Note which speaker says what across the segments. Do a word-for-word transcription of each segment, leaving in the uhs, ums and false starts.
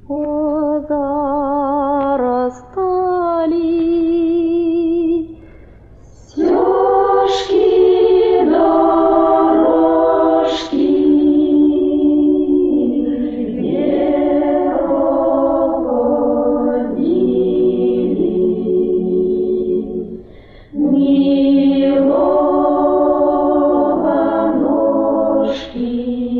Speaker 1: О, зарастали стежки, дорожки, где крокодили, милованожки.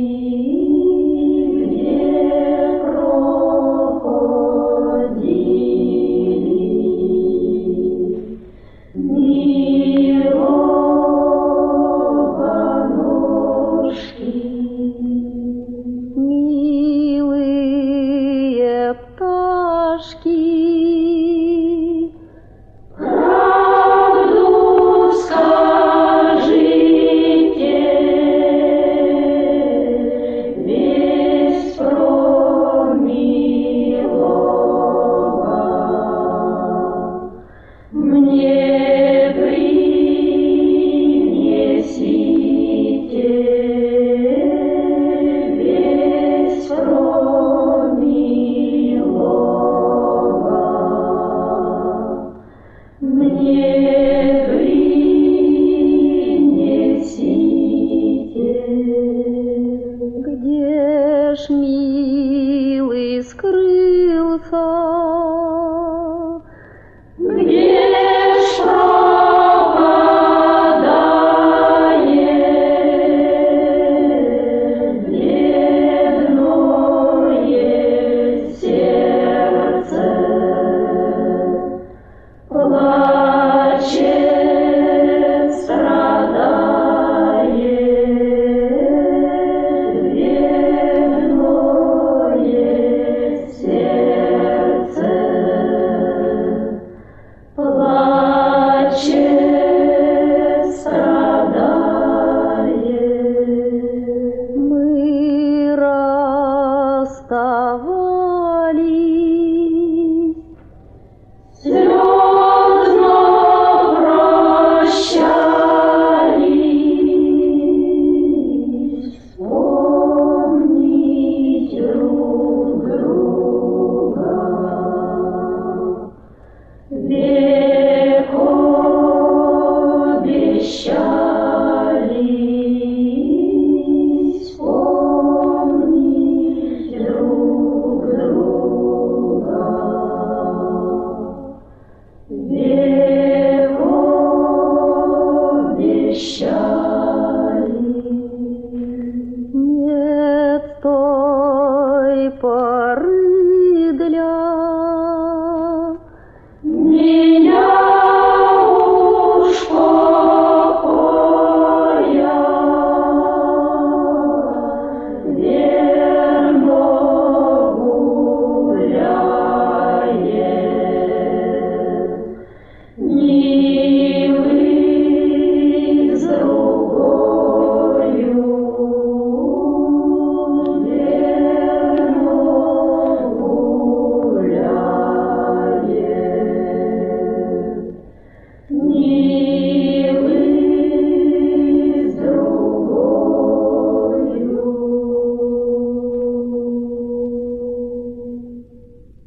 Speaker 1: Милые пташки, правду скажите, весть про милого мне принесите. Про милого мне принесите. Где ж милый скрылся? Где ж пропадает бледное сердце? Плачет, страдает бедное сердце. Плачет, страдает. Мы расставались, слезно прощались.